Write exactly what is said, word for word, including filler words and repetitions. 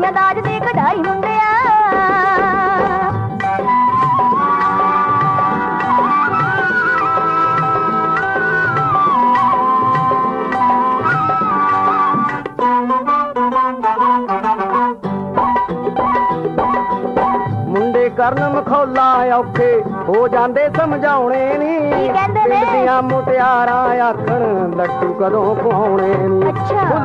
ਪਾਈਆਂ ਦਾਜ ਦੀ ਕਢਾਈ ਮੁੰਡਿਆ। ਮੁੰਡੇ ਕਰਨ ਮਖੌਲਾ ਔਖੇ ਹੋ ਜਾਂਦੇ ਸਮਝਾਉਣੇ ਨੀ। ਕੀ ਕਹਿੰਦੇ ਨੇ? ਪਿੰਡ ਦੀਆਂ ਮੁਟਿਆਰਾਂ ਆਖਣ ਲੱਟੂ ਕਦੋਂ ਖਵਾਉਣੇ ਨੀ। ਅੱਛਾ।